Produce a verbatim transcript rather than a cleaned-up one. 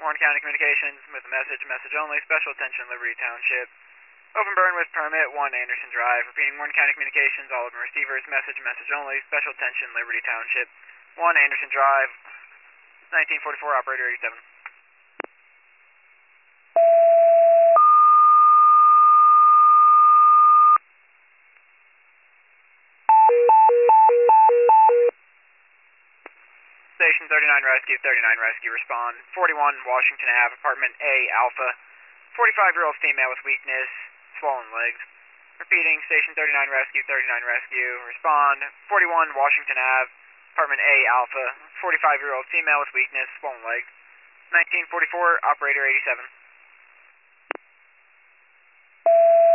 Warren County Communications with a message, message only, special attention Liberty Township. Open burn with permit, one Anderson Drive. Repeating, Warren County Communications, all open receivers, message, message only, special attention Liberty Township. one Anderson Drive, nineteen forty-four, operator eighty-seven. Station thirty-nine Rescue, thirty-nine Rescue, respond. forty-one Washington Avenue, apartment A, Alpha. forty-five-year-old female with weakness, swollen legs. Repeating, Station thirty-nine Rescue, thirty-nine Rescue, respond. forty-one Washington Avenue, apartment A, Alpha. forty-five-year-old female with weakness, swollen legs. nineteen forty-four, operator eighty-seven.